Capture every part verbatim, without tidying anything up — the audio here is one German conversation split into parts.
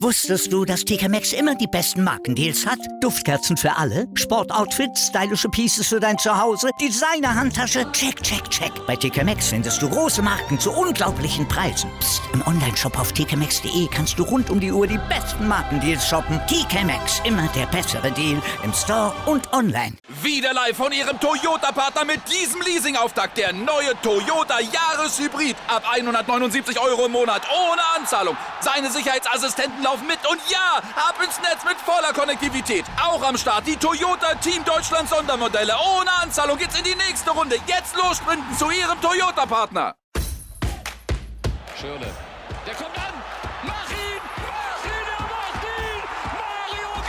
Wusstest du, dass T K Maxx immer die besten Markendeals hat? Duftkerzen für alle, Sportoutfits, stylische Pieces für dein Zuhause, Designer-Handtasche, check, check, check. Bei T K Maxx findest du große Marken zu unglaublichen Preisen. Psst. Im Onlineshop auf t k maxx punkt d e kannst du rund um die Uhr die besten Markendeals shoppen. T K Maxx, immer der bessere Deal im Store und online. Wieder live von Ihrem Toyota-Partner mit diesem Leasing-Auftakt. Der neue Toyota Jahreshybrid. Ab hundertneunundsiebzig Euro im Monat ohne Anzahlung. Seine Sicherheitsassistenten laufen mit und ja, ab ins Netz mit voller Konnektivität. Auch am Start die Toyota Team Deutschland Sondermodelle. Ohne Anzahlung geht's in die nächste Runde. Jetzt los sprinten zu Ihrem Toyota-Partner. Schirle, der kommt an. Mach ihn, mach ihn, er macht ihn. Mario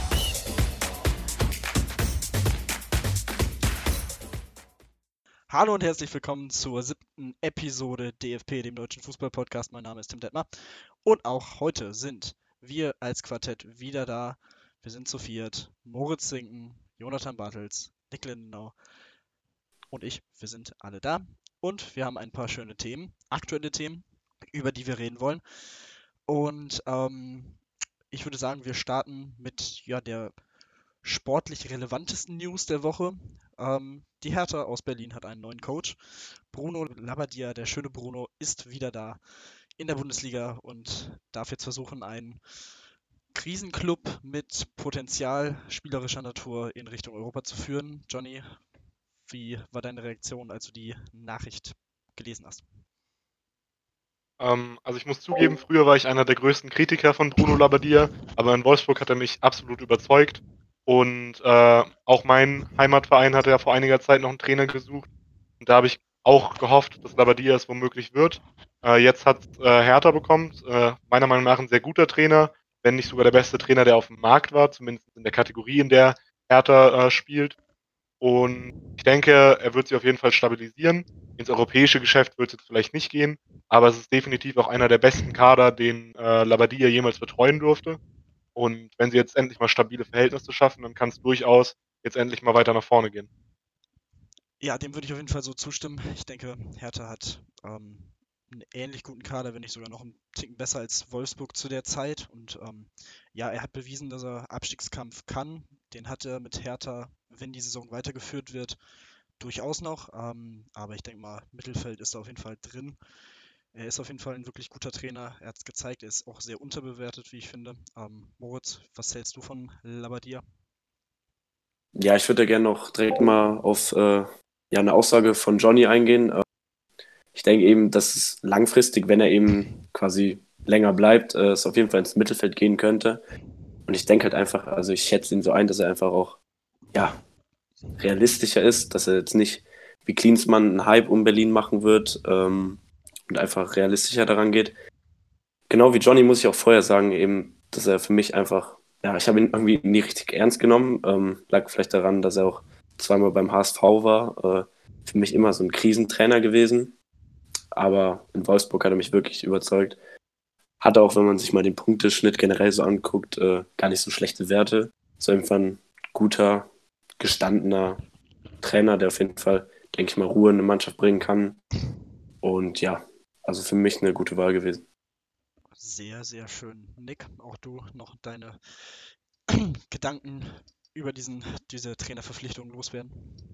Götze. Hallo und herzlich willkommen zur siebten Episode D F P, dem deutschen Fußball-Podcast. Mein Name ist Tim Detmer und auch heute sind wir als Quartett wieder da. Wir sind zu viert. Moritz Zinken, Jonathan Bartels, Nick Lindenau und ich. Wir sind alle da und wir haben ein paar schöne Themen, aktuelle Themen, über die wir reden wollen. Und ähm, ich würde sagen, wir starten mit ja, der sportlich relevantesten News der Woche. Ähm, die Hertha aus Berlin hat einen neuen Coach. Bruno Labbadia, der schöne Bruno, ist wieder da in der Bundesliga und darf jetzt versuchen, einen Krisenclub mit Potenzial spielerischer Natur in Richtung Europa zu führen. Johnny, wie war deine Reaktion, als du die Nachricht gelesen hast? Ähm, also ich muss zugeben, früher war ich einer der größten Kritiker von Bruno Labbadia, aber in Wolfsburg hat er mich absolut überzeugt. Und äh, auch mein Heimatverein hatte ja vor einiger Zeit noch einen Trainer gesucht. Und da habe ich auch gehofft, dass Labbadia es womöglich wird. Äh, jetzt hat äh, Hertha bekommen. Äh, meiner Meinung nach ein sehr guter Trainer, wenn nicht sogar der beste Trainer, der auf dem Markt war, zumindest in der Kategorie, in der Hertha äh, spielt. Und ich denke, er wird sich auf jeden Fall stabilisieren. Ins europäische Geschäft wird es jetzt vielleicht nicht gehen, aber es ist definitiv auch einer der besten Kader, den äh, Labbadia jemals betreuen durfte. Und wenn sie jetzt endlich mal stabile Verhältnisse schaffen, dann kann es durchaus jetzt endlich mal weiter nach vorne gehen. Ja, dem würde ich auf jeden Fall so zustimmen. Ich denke, Hertha hat ähm, einen ähnlich guten Kader, wenn nicht sogar noch einen Ticken besser als Wolfsburg zu der Zeit. Und ähm, ja, er hat bewiesen, dass er Abstiegskampf kann. Den hat er mit Hertha, wenn die Saison weitergeführt wird, durchaus noch. Ähm, aber ich denke mal, Mittelfeld ist da auf jeden Fall drin. Er ist auf jeden Fall ein wirklich guter Trainer. Er hat es gezeigt, er ist auch sehr unterbewertet, wie ich finde. Ähm, Moritz, was hältst du von Labbadia? Ja, ich würde gerne noch direkt mal auf äh, ja, eine Aussage von Johnny eingehen. Äh, ich denke eben, dass es langfristig, wenn er eben quasi länger bleibt, äh, es auf jeden Fall ins Mittelfeld gehen könnte. Und ich denke halt einfach, also ich schätze ihn so ein, dass er einfach auch ja, realistischer ist, dass er jetzt nicht wie Klinsmann einen Hype um Berlin machen wird ähm, und einfach realistischer daran geht. Genau wie Johnny muss ich auch vorher sagen, eben, dass er für mich einfach, ja, ich habe ihn irgendwie nie richtig ernst genommen. Ähm, lag vielleicht daran, dass er auch zweimal beim H S V war. Äh, für mich immer so ein Krisentrainer gewesen. Aber in Wolfsburg hat er mich wirklich überzeugt. Hatte auch, wenn man sich mal den Punkteschnitt generell so anguckt, äh, gar nicht so schlechte Werte. So einfach ein guter, gestandener Trainer, der auf jeden Fall, denke ich mal, Ruhe in eine Mannschaft bringen kann. Und ja, also für mich eine gute Wahl gewesen. Sehr, sehr schön. Nick, auch du noch deine Gedanken über diesen, diese Trainerverpflichtung loswerden?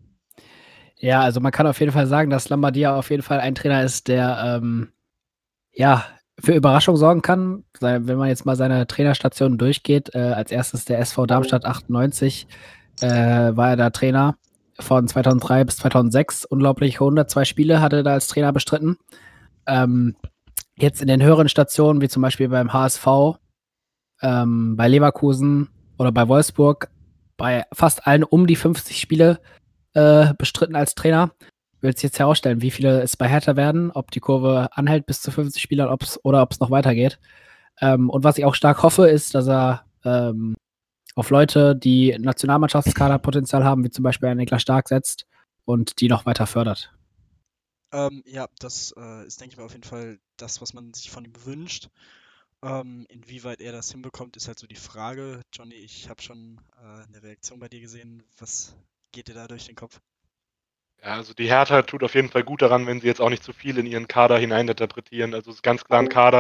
Ja, also man kann auf jeden Fall sagen, dass Labbadia auf jeden Fall ein Trainer ist, der ähm, ja für Überraschung sorgen kann. Wenn man jetzt mal seine Trainerstation durchgeht, äh, als erstes der S V Darmstadt achtundneunzig, äh, war er da Trainer von zweitausenddrei bis zweitausendsechs. Unglaublich hundertzwei Spiele hatte er da als Trainer bestritten. Ähm, jetzt in den höheren Stationen, wie zum Beispiel beim H S V, ähm, bei Leverkusen oder bei Wolfsburg, bei fast allen um die fünfzig Spiele äh, bestritten als Trainer. Wird sich jetzt herausstellen, wie viele es bei Hertha werden, ob die Kurve anhält bis zu fünfzig Spielern ob's, oder ob es noch weitergeht. Ähm, und was ich auch stark hoffe, ist, dass er ähm, auf Leute, die Nationalmannschaftskaderpotenzial haben, wie zum Beispiel einen Niklas Stark setzt und die noch weiter fördert. Ähm, ja, das äh, ist, denke ich mal, auf jeden Fall das, was man sich von ihm wünscht. Ähm, inwieweit er das hinbekommt, ist halt so die Frage. Johnny, ich habe schon äh, eine Reaktion bei dir gesehen. Was geht dir da durch den Kopf? Ja, also die Hertha tut auf jeden Fall gut daran, wenn sie jetzt auch nicht zu viel in ihren Kader hineininterpretieren. Also es ist ganz klar ein Kader,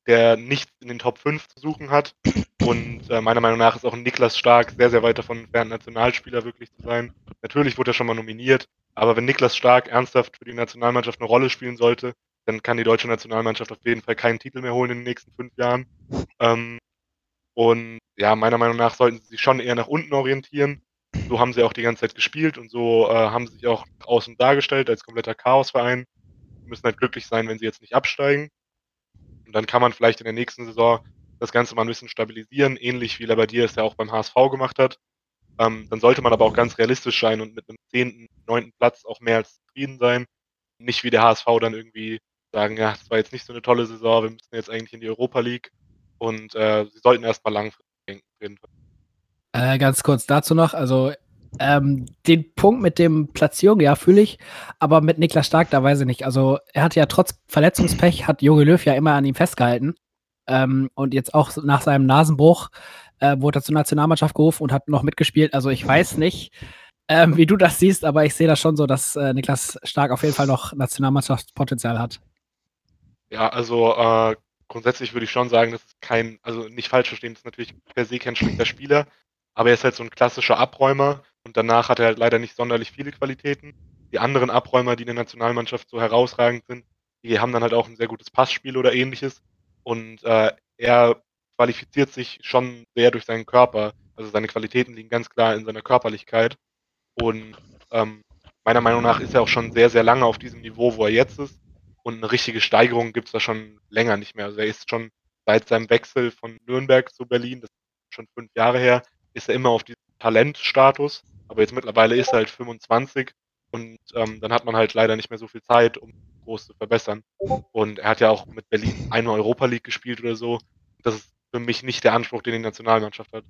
der nichts in den Top fünf zu suchen hat. Und äh, meiner Meinung nach ist auch ein Niklas Stark sehr, sehr weit davon entfernt, Nationalspieler wirklich zu sein. Natürlich wurde er schon mal nominiert, aber wenn Niklas Stark ernsthaft für die Nationalmannschaft eine Rolle spielen sollte, dann kann die deutsche Nationalmannschaft auf jeden Fall keinen Titel mehr holen in den nächsten fünf Jahren. Ähm, und ja, meiner Meinung nach sollten sie sich schon eher nach unten orientieren. So haben sie auch die ganze Zeit gespielt und so äh, haben sie sich auch nach außen dargestellt als kompletter Chaosverein. Sie müssen halt glücklich sein, wenn sie jetzt nicht absteigen. Und dann kann man vielleicht in der nächsten Saison das Ganze mal ein bisschen stabilisieren, ähnlich wie Labbadia es ja auch beim H S V gemacht hat. Ähm, dann sollte man aber auch ganz realistisch sein und mit einem zehnten, neunten Platz auch mehr als zufrieden sein. Nicht wie der H S V dann irgendwie sagen, ja, das war jetzt nicht so eine tolle Saison, wir müssen jetzt eigentlich in die Europa League. Und äh, sie sollten erstmal langfristig denken. Auf jeden Fall. Äh, ganz kurz dazu noch, also ähm, den Punkt mit dem Platzierung, ja, fühle ich, aber mit Niklas Stark, da weiß ich nicht. Also er hatte ja trotz Verletzungspech, hat Jogi Löw ja immer an ihm festgehalten. Ähm, und jetzt auch nach seinem Nasenbruch äh, wurde er zur Nationalmannschaft gerufen und hat noch mitgespielt. Also ich weiß nicht, ähm, wie du das siehst, aber ich sehe das schon so, dass äh, Niklas Stark auf jeden Fall noch Nationalmannschaftspotenzial hat. Ja, also äh, grundsätzlich würde ich schon sagen, das ist kein, also nicht falsch verstehen, das ist natürlich per se kein schlechter Spieler, aber er ist halt so ein klassischer Abräumer und danach hat er halt leider nicht sonderlich viele Qualitäten. Die anderen Abräumer, die in der Nationalmannschaft so herausragend sind, die haben dann halt auch ein sehr gutes Passspiel oder ähnliches und äh, er qualifiziert sich schon sehr durch seinen Körper, also seine Qualitäten liegen ganz klar in seiner Körperlichkeit und ähm, meiner Meinung nach ist er auch schon sehr, sehr lange auf diesem Niveau, wo er jetzt ist. Und eine richtige Steigerung gibt es da schon länger nicht mehr. Also er ist schon seit seinem Wechsel von Nürnberg zu Berlin, das ist schon fünf Jahre her, ist er immer auf diesem Talentstatus. Aber jetzt mittlerweile ist er halt fünfundzwanzig und ähm, dann hat man halt leider nicht mehr so viel Zeit, um groß zu verbessern. Und er hat ja auch mit Berlin eine Europa League gespielt oder so. Das ist für mich nicht der Anspruch, den die Nationalmannschaft hat.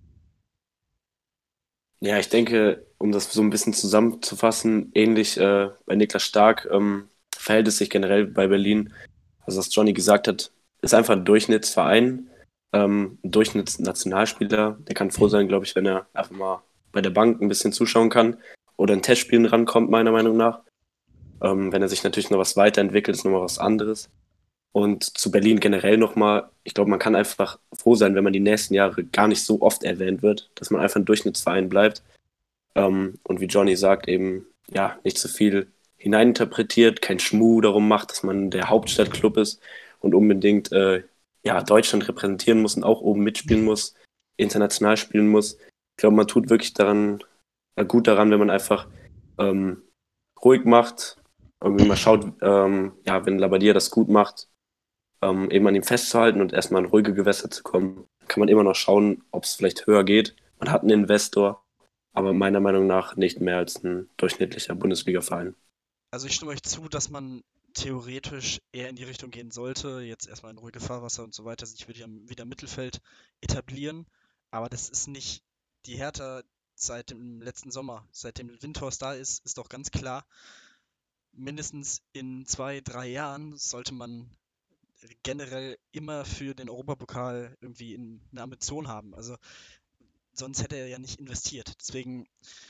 Ja, ich denke, um das so ein bisschen zusammenzufassen, ähnlich äh, bei Niklas Stark ähm, verhält es sich generell bei Berlin. Also was Johnny gesagt hat, ist einfach ein Durchschnittsverein, ähm, ein Durchschnittsnationalspieler. Der kann froh sein, glaube ich, wenn er einfach mal bei der Bank ein bisschen zuschauen kann oder in Testspielen rankommt, meiner Meinung nach. Ähm, wenn er sich natürlich noch was weiterentwickelt, ist nochmal was anderes. Und zu Berlin generell nochmal, ich glaube, man kann einfach froh sein, wenn man die nächsten Jahre gar nicht so oft erwähnt wird, dass man einfach ein Durchschnittsverein bleibt. Ähm, und wie Johnny sagt, eben ja nicht so viel hineininterpretiert, kein Schmuh darum macht, dass man der Hauptstadtclub ist und unbedingt äh, ja, Deutschland repräsentieren muss und auch oben mitspielen muss, international spielen muss. Ich glaube, man tut wirklich daran, äh, gut daran, wenn man einfach ähm, ruhig macht, irgendwie mal schaut, ähm, ja, wenn Labbadia das gut macht, ähm, eben an ihm festzuhalten und erstmal in ruhige Gewässer zu kommen, kann man immer noch schauen, ob es vielleicht höher geht. Man hat einen Investor, aber meiner Meinung nach nicht mehr als ein durchschnittlicher Bundesliga-Verein. Also ich stimme euch zu, dass man theoretisch eher in die Richtung gehen sollte, jetzt erstmal in ruhige Fahrwasser und so weiter, sich wieder, wieder im Mittelfeld etablieren, aber das ist nicht die Hertha seit dem letzten Sommer, seitdem Windhorst da ist, ist doch ganz klar, mindestens in zwei, drei Jahren sollte man generell immer für den Europapokal irgendwie in, eine Ambition haben. Also sonst hätte er ja nicht investiert. Deswegen,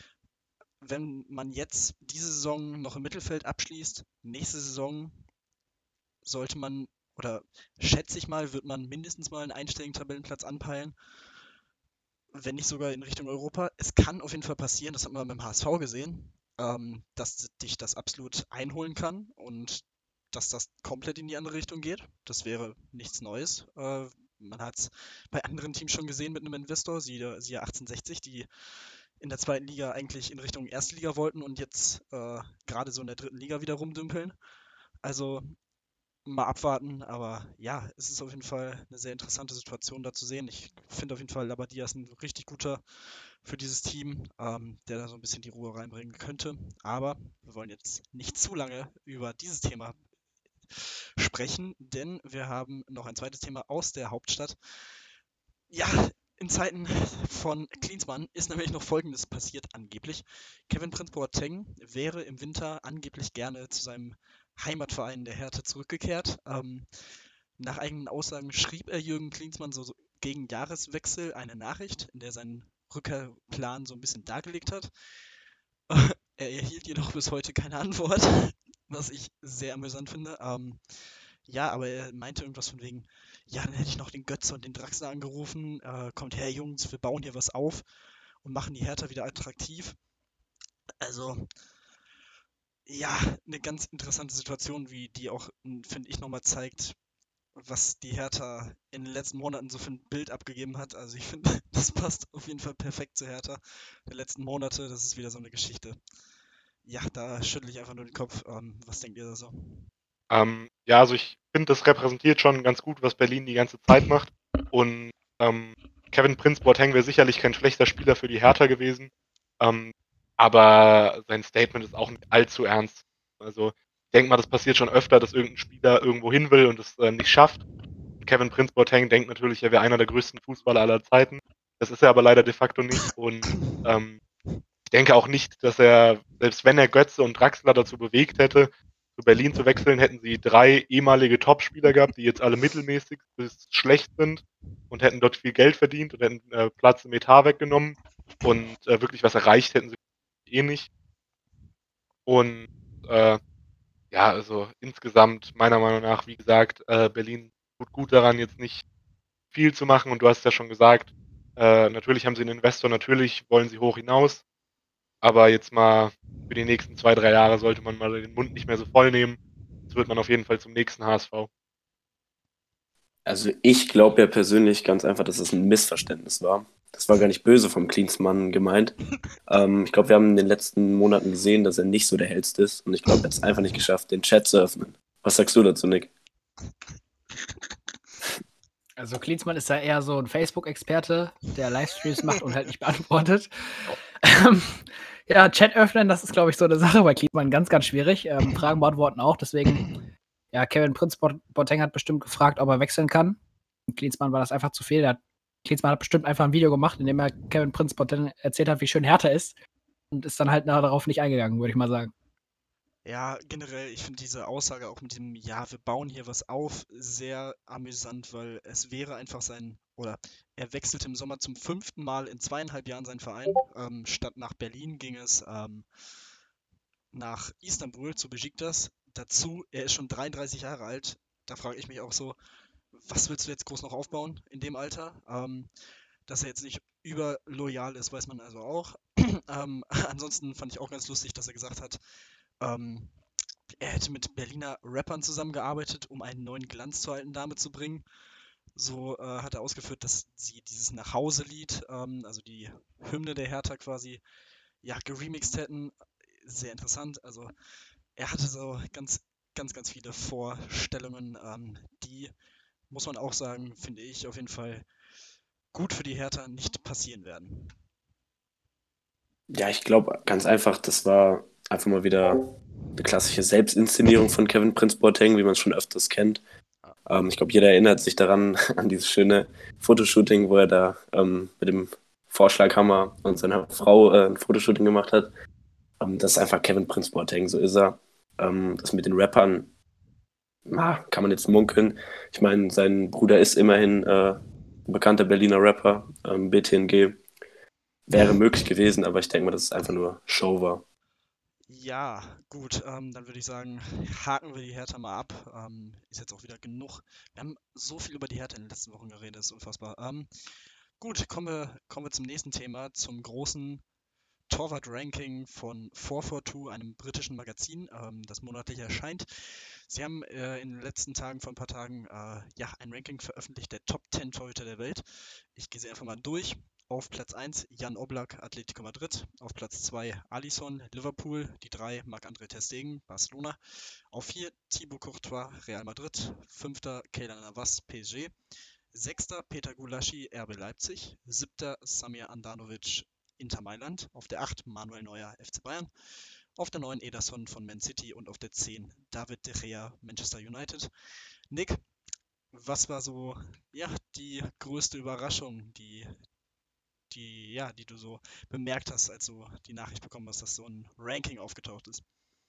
wenn man jetzt diese Saison noch im Mittelfeld abschließt, nächste Saison sollte man, oder schätze ich mal, wird man mindestens mal einen einstelligen Tabellenplatz anpeilen, wenn nicht sogar in Richtung Europa. Es kann auf jeden Fall passieren, das hat man beim H S V gesehen, ähm, dass dich das absolut einholen kann und dass das komplett in die andere Richtung geht. Das wäre nichts Neues. Äh, man hat es bei anderen Teams schon gesehen mit einem Investor, siehe, siehe achtzehnhundertsechzig, die in der zweiten Liga eigentlich in Richtung erste Liga wollten und jetzt äh, gerade so in der dritten Liga wieder rumdümpeln. Also mal abwarten, aber ja, es ist auf jeden Fall eine sehr interessante Situation da zu sehen. Ich finde auf jeden Fall, Labbadia ist ein richtig guter für dieses Team, ähm, der da so ein bisschen die Ruhe reinbringen könnte. Aber wir wollen jetzt nicht zu lange über dieses Thema sprechen, denn wir haben noch ein zweites Thema aus der Hauptstadt. Ja, in Zeiten von Klinsmann ist nämlich noch Folgendes passiert angeblich. Kevin Prince Boateng wäre im Winter angeblich gerne zu seinem Heimatverein der Hertha zurückgekehrt. Ähm, nach eigenen Aussagen schrieb er Jürgen Klinsmann so gegen Jahreswechsel eine Nachricht, in der seinen Rückkehrplan so ein bisschen dargelegt hat. Er erhielt jedoch bis heute keine Antwort, was ich sehr amüsant finde. Ähm, Ja, aber er meinte irgendwas von wegen, ja, dann hätte ich noch den Götze und den Draxler angerufen. Äh, kommt her, Jungs, wir bauen hier was auf und machen die Hertha wieder attraktiv. Also, ja, eine ganz interessante Situation, wie die auch, finde ich, nochmal zeigt, was die Hertha in den letzten Monaten so für ein Bild abgegeben hat. Also ich finde, das passt auf jeden Fall perfekt zu Hertha. Der letzten Monate, das ist wieder so eine Geschichte. Ja, da schüttle ich einfach nur den Kopf. Ähm, was denkt ihr da so? Ähm, ja, also ich finde, das repräsentiert schon ganz gut, was Berlin die ganze Zeit macht. Und ähm, Kevin Prince Boateng wäre sicherlich kein schlechter Spieler für die Hertha gewesen. Ähm, aber sein Statement ist auch nicht allzu ernst. Also ich denke mal, das passiert schon öfter, dass irgendein Spieler irgendwo hin will und es äh, nicht schafft. Und Kevin Prince Boateng denkt natürlich, er wäre einer der größten Fußballer aller Zeiten. Das ist er aber leider de facto nicht. Und ähm, ich denke auch nicht, dass er, selbst wenn er Götze und Draxler dazu bewegt hätte, zu Berlin zu wechseln, hätten sie drei ehemalige Topspieler gehabt, die jetzt alle mittelmäßig bis schlecht sind und hätten dort viel Geld verdient und hätten äh, Platz im Etat weggenommen und äh, wirklich was erreicht hätten sie eh nicht. Und äh, ja, also insgesamt meiner Meinung nach, wie gesagt, äh, Berlin tut gut daran, jetzt nicht viel zu machen. Und du hast ja schon gesagt, äh, natürlich haben sie einen Investor, natürlich wollen sie hoch hinaus. Aber jetzt mal für die nächsten zwei, drei Jahre sollte man mal den Mund nicht mehr so voll nehmen. Jetzt wird man auf jeden Fall zum nächsten H S V. Also ich glaube ja persönlich ganz einfach, dass es ein Missverständnis war. Das war gar nicht böse vom Klinsmann gemeint. Ähm, ich glaube, wir haben in den letzten Monaten gesehen, dass er nicht so der Hellste ist. Und ich glaube, er hat es einfach nicht geschafft, den Chat zu öffnen. Was sagst du dazu, Nick? Also Klinsmann ist da eher so ein Facebook-Experte, der Livestreams macht und halt nicht beantwortet. Ähm, ja, Chat öffnen, das ist, glaube ich, so eine Sache bei Klinsmann ganz, ganz schwierig. Ähm, Fragen beantworten auch, deswegen, ja, Kevin Prince Boateng hat bestimmt gefragt, ob er wechseln kann. Und Klinsmann war das einfach zu viel. Der hat, Klinsmann hat bestimmt einfach ein Video gemacht, in dem er Kevin Prince Boateng erzählt hat, wie schön Hertha ist und ist dann halt darauf nicht eingegangen, würde ich mal sagen. Ja, generell, ich finde diese Aussage auch mit dem, ja, wir bauen hier was auf, sehr amüsant, weil es wäre einfach sein, oder er wechselte im Sommer zum fünften Mal in zweieinhalb Jahren seinen Verein. Ähm, statt nach Berlin ging es ähm, nach Istanbul zu Besiktas. Dazu, er ist schon dreiunddreißig Jahre alt. Da frage ich mich auch so, was willst du jetzt groß noch aufbauen in dem Alter? Ähm, dass er jetzt nicht überloyal ist, weiß man also auch. ähm, ansonsten fand ich auch ganz lustig, dass er gesagt hat, ähm, er hätte mit Berliner Rappern zusammengearbeitet, um einen neuen Glanz zur alten Dame zu bringen. So äh, hat er ausgeführt, dass sie dieses Nachhause-Lied, ähm, also die Hymne der Hertha quasi, ja, geremixed hätten. Sehr interessant. Also er hatte so ganz, ganz, ganz viele Vorstellungen, ähm, die, muss man auch sagen, finde ich auf jeden Fall gut für die Hertha nicht passieren werden. Ja, ich glaube ganz einfach, das war einfach mal wieder eine klassische Selbstinszenierung von Kevin Prince Boateng, wie man es schon öfters kennt. Ähm, ich glaube, jeder erinnert sich daran, an dieses schöne Fotoshooting, wo er da ähm, mit dem Vorschlaghammer und seiner Frau äh, ein Fotoshooting gemacht hat. Ähm, das ist einfach Kevin Prince Boateng, so ist er. Ähm, das mit den Rappern, na, kann man jetzt munkeln. Ich meine, sein Bruder ist immerhin äh, ein bekannter Berliner Rapper, ähm, B T N G. Wäre möglich gewesen, aber ich denke mal, dass es einfach nur Show war. Ja, gut, ähm, dann würde ich sagen, haken wir die Hertha mal ab. Ähm, ist jetzt auch wieder genug. Wir haben so viel über die Hertha in den letzten Wochen geredet, ist unfassbar. Ähm, gut, kommen wir, kommen wir zum nächsten Thema, zum großen Torwart-Ranking von four four two, einem britischen Magazin, ähm, das monatlich erscheint. Sie haben äh, in den letzten Tagen, vor ein paar Tagen, äh, ja, ein Ranking veröffentlicht der Top zehn Torhüter der Welt. Ich gehe sie einfach mal durch. Auf Platz eins Jan Oblak, Atletico Madrid. Auf Platz zwei Alisson, Liverpool. Die drei Marc-André ter Stegen, Barcelona. Auf vier Thibaut Courtois, Real Madrid. Fünfter Keylor Navas, P S G. Sechster Peter Gulaschi, R B Leipzig. Siebter Samir Andanovic, Inter Mailand. Auf der acht Manuel Neuer, F C Bayern. Auf der neun Ederson von Man City und auf der zehn David De Gea, Manchester United. Nick, was war so, ja, die größte Überraschung, die die, ja, die du so bemerkt hast, als du die Nachricht bekommen hast, dass so ein Ranking aufgetaucht ist?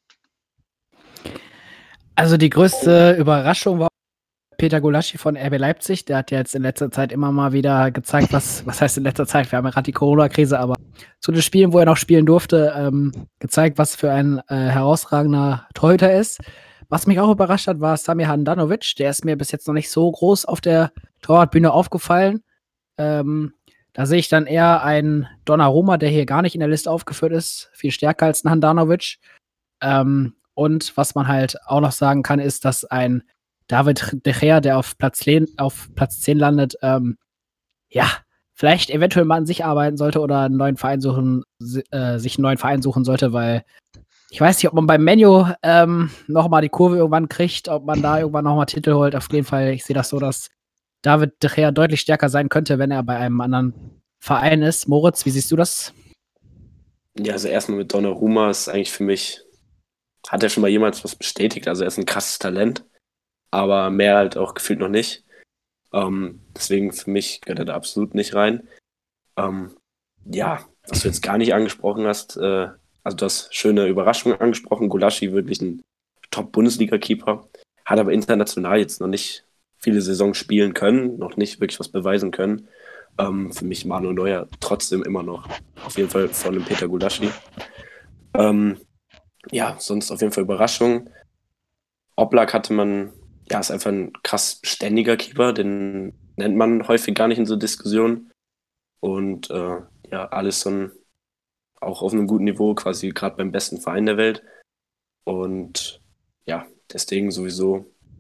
Also die größte Überraschung war Peter Gulaschi von R B Leipzig. Der hat ja jetzt in letzter Zeit immer mal wieder gezeigt, was, was heißt in letzter Zeit, wir haben ja gerade die Corona-Krise, aber zu den Spielen, wo er noch spielen durfte, ähm, gezeigt, was für ein äh, herausragender Torhüter ist. Was mich auch überrascht hat, war Samir Handanovic. Der ist mir bis jetzt noch nicht so groß auf der Torwartbühne aufgefallen. Ähm, da sehe ich dann eher einen Donnarumma, der hier gar nicht in der Liste aufgeführt ist. Viel stärker als ein Handanovic. Ähm, und was man halt auch noch sagen kann, ist, dass ein David De Gea, der auf Platz zehn, auf Platz zehn landet, ähm, ja, vielleicht eventuell mal an sich arbeiten sollte oder einen neuen Verein suchen, äh, sich einen neuen Verein suchen sollte, weil ich weiß nicht, ob man beim Menu ähm, nochmal die Kurve irgendwann kriegt, ob man da irgendwann nochmal Titel holt. Auf jeden Fall, ich sehe das so, dass David De Gea deutlich stärker sein könnte, wenn er bei einem anderen Verein ist. Moritz, wie siehst du das? Ja, also erstmal mit Donnarumma ist eigentlich für mich, hat er schon mal jemals was bestätigt. Also er ist ein krasses Talent, aber mehr halt auch gefühlt noch nicht. Ähm, deswegen für mich gehört er da absolut nicht rein. Ähm, ja, was du jetzt gar nicht angesprochen hast, äh, also du hast schöne Überraschungen angesprochen. Gulaschi, wirklich ein Top-Bundesliga-Keeper, hat aber international jetzt noch nicht viele Saisons spielen können, noch nicht wirklich was beweisen können. Ähm, für mich Manuel Neuer trotzdem immer noch auf jeden Fall von dem Peter Gulaschi. Ähm, ja, sonst auf jeden Fall Überraschung. Oblak hatte man, ja, ist einfach ein krass beständiger Keeper, den nennt man häufig gar nicht in so Diskussionen. Und äh, ja, Alisson auch auf einem guten Niveau, quasi gerade beim besten Verein der Welt. Und ja, deswegen sowieso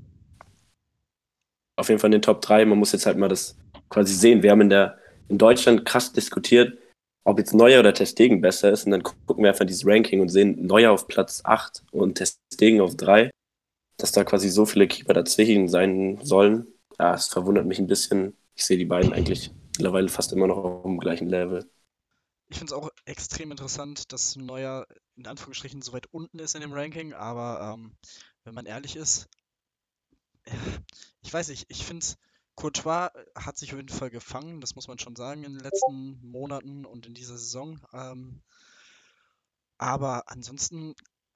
auf jeden Fall in den Top drei. Man muss jetzt halt mal das quasi sehen. Wir haben in der in Deutschland krass diskutiert, ob jetzt Neuer oder Ter Stegen besser ist. Und dann gucken wir einfach dieses Ranking und sehen Neuer auf Platz acht und Ter Stegen auf drei. Dass da quasi so viele Keeper dazwischen sein sollen. Ja, es verwundert mich ein bisschen. Ich sehe die beiden eigentlich mittlerweile fast immer noch auf dem gleichen Level. Ich finde es auch extrem interessant, dass Neuer in Anführungsstrichen so weit unten ist in dem Ranking, aber ähm, wenn man ehrlich ist, äh, ich weiß nicht, ich finde es, Courtois hat sich auf jeden Fall gefangen, das muss man schon sagen, in den letzten Monaten und in dieser Saison. Ähm, aber ansonsten,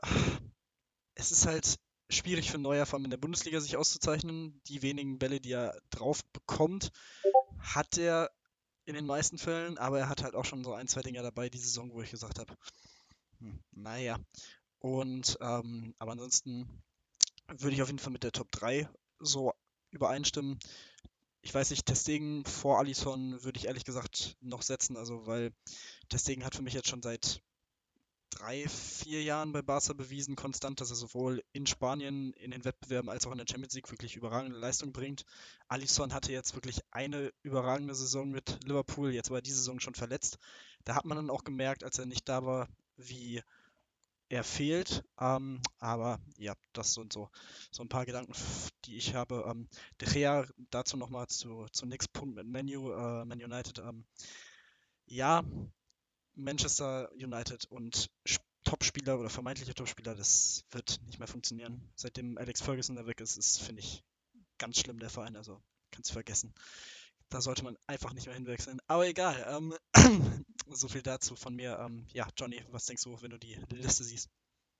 es ist halt schwierig für Neuer, vor allem in der Bundesliga, sich auszuzeichnen. Die wenigen Bälle, die er drauf bekommt, hat er in den meisten Fällen, aber er hat halt auch schon so ein, zwei Dinger dabei, die Saison, wo ich gesagt habe, hm, naja. Und, ähm, aber ansonsten würde ich auf jeden Fall mit der Top drei so übereinstimmen. Ich weiß nicht, Ter Stegen vor Alisson würde ich ehrlich gesagt noch setzen, also weil Ter Stegen hat für mich jetzt schon seit drei, vier Jahren bei Barca bewiesen, konstant, dass er sowohl in Spanien in den Wettbewerben als auch in der Champions League wirklich überragende Leistung bringt. Alisson hatte jetzt wirklich eine überragende Saison mit Liverpool, jetzt war er diese Saison schon verletzt. Da hat man dann auch gemerkt, als er nicht da war, wie er fehlt. Ähm, aber ja, das sind so, so ein paar Gedanken, die ich habe. Ähm, De Gea, dazu nochmal zu, zu nächsten Punkt mit Manu, äh, Man United. Ähm, ja, Manchester United und Topspieler oder vermeintliche Topspieler, das wird nicht mehr funktionieren. Seitdem Alex Ferguson da weg ist, ist, finde ich, ganz schlimm der Verein. Also kannst du vergessen. Da sollte man einfach nicht mehr hinwechseln. Aber egal. Ähm, so viel dazu von mir. Ähm, ja, Johnny, was denkst du, wenn du die Liste siehst?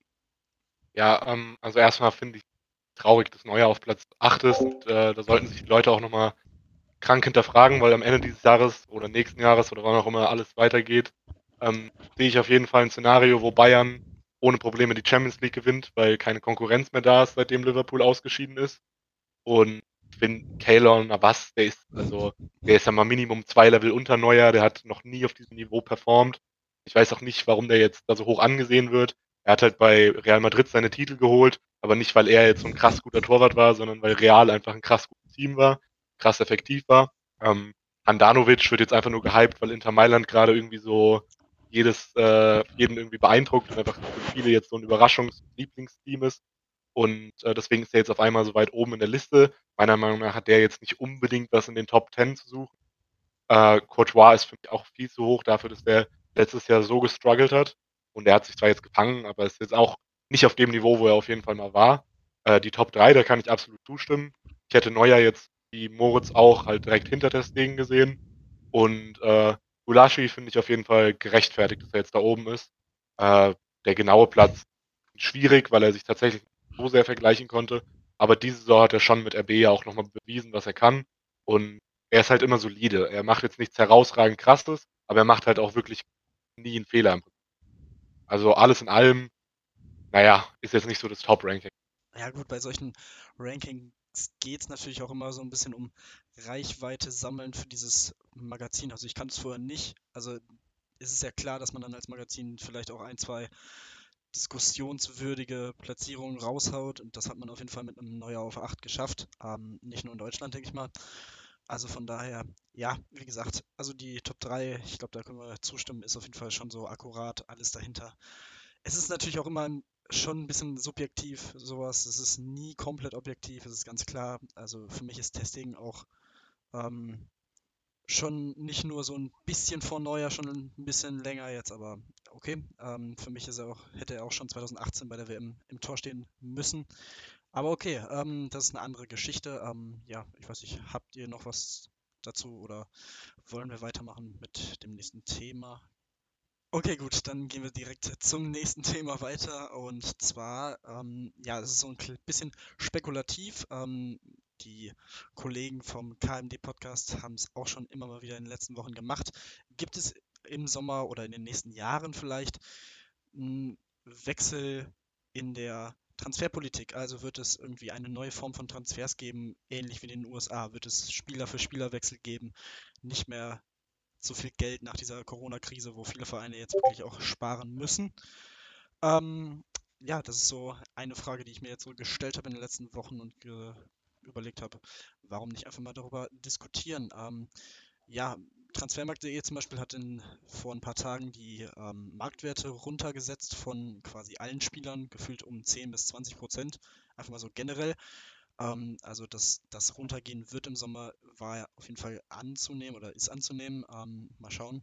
Ja, ähm, also erstmal finde ich traurig, dass Neuer auf Platz acht ist. Und, äh, da sollten sich die Leute auch nochmal krank hinterfragen, weil am Ende dieses Jahres oder nächsten Jahres oder wann auch immer alles weitergeht, ähm, sehe ich auf jeden Fall ein Szenario, wo Bayern ohne Probleme die Champions League gewinnt, weil keine Konkurrenz mehr da ist, seitdem Liverpool ausgeschieden ist. Und ich finde, Keylor Navas, der ist, also, der ist ja mal Minimum zwei Level unter Neuer, der hat noch nie auf diesem Niveau performt. Ich weiß auch nicht, warum der jetzt da so hoch angesehen wird. Er hat halt bei Real Madrid seine Titel geholt, aber nicht, weil er jetzt so ein krass guter Torwart war, sondern weil Real einfach ein krass gutes Team war, krass effektiv war. Ähm, Handanovic wird jetzt einfach nur gehypt, weil Inter Mailand gerade irgendwie so jedes, äh, jeden irgendwie beeindruckt und einfach für viele jetzt so ein Überraschungs-Lieblingsteam ist. Und äh, deswegen ist er jetzt auf einmal so weit oben in der Liste. Meiner Meinung nach hat der jetzt nicht unbedingt was in den Top Ten zu suchen. Äh, Courtois ist für mich auch viel zu hoch dafür, dass der letztes Jahr so gestruggelt hat. Und er hat sich zwar jetzt gefangen, aber ist jetzt auch nicht auf dem Niveau, wo er auf jeden Fall mal war. Äh, die Top drei, da kann ich absolut zustimmen. Ich hätte Neuer jetzt, wie Moritz auch, halt direkt hinter Ter Stegen gesehen. Und äh, Gulaschi finde ich auf jeden Fall gerechtfertigt, dass er jetzt da oben ist. Äh, der genaue Platz ist schwierig, weil er sich tatsächlich so sehr vergleichen konnte. Aber diese Saison hat er schon mit R B ja auch nochmal bewiesen, was er kann. Und er ist halt immer solide. Er macht jetzt nichts herausragend Krasses, aber er macht halt auch wirklich nie einen Fehler. Also alles in allem, naja, ist jetzt nicht so das Top-Ranking. Ja gut, bei solchen Rankings geht es natürlich auch immer so ein bisschen um Reichweite sammeln für dieses Magazin. Also ich kann es vorher nicht. Also es ist ja klar, dass man dann als Magazin vielleicht auch ein, zwei diskussionswürdige Platzierungen raushaut. Und das hat man auf jeden Fall mit einem Neujahr auf acht geschafft. Ähm, nicht nur in Deutschland, denke ich mal. Also von daher, ja, wie gesagt, also die Top drei, ich glaube, da können wir zustimmen, ist auf jeden Fall schon so akkurat, alles dahinter. Es ist natürlich auch immer ein- schon ein bisschen subjektiv, sowas. Es ist nie komplett objektiv, es ist ganz klar. Also für mich ist Testing auch ähm, schon nicht nur so ein bisschen vor Neujahr, schon ein bisschen länger jetzt, aber okay. Ähm, für mich ist er auch, hätte er auch schon zwanzig achtzehn bei der W M im Tor stehen müssen. Aber okay, ähm, das ist eine andere Geschichte. Ähm, ja, ich weiß nicht, habt ihr noch was dazu oder wollen wir weitermachen mit dem nächsten Thema? Okay, gut, dann gehen wir direkt zum nächsten Thema weiter. Und zwar, ähm, ja, es ist so ein kl- bisschen spekulativ. Ähm, die Kollegen vom K M D-Podcast haben es auch schon immer mal wieder in den letzten Wochen gemacht. Gibt es im Sommer oder in den nächsten Jahren vielleicht einen Wechsel in der Transferpolitik? Also wird es irgendwie eine neue Form von Transfers geben, ähnlich wie in den U S A? Wird es Spieler für Spielerwechsel geben? Nicht mehr so viel Geld nach dieser Corona-Krise, wo viele Vereine jetzt wirklich auch sparen müssen. Ähm, ja, das ist so eine Frage, die ich mir jetzt so gestellt habe in den letzten Wochen und ge überlegt habe, warum nicht einfach mal darüber diskutieren. Ähm, ja, Transfermarkt punkt de zum Beispiel hat in, vor ein paar Tagen die ähm, Marktwerte runtergesetzt von quasi allen Spielern, gefühlt um zehn bis zwanzig Prozent. Einfach mal so generell. Ähm, also, dass das Runtergehen wird im Sommer, war ja auf jeden Fall anzunehmen oder ist anzunehmen. Ähm, mal schauen,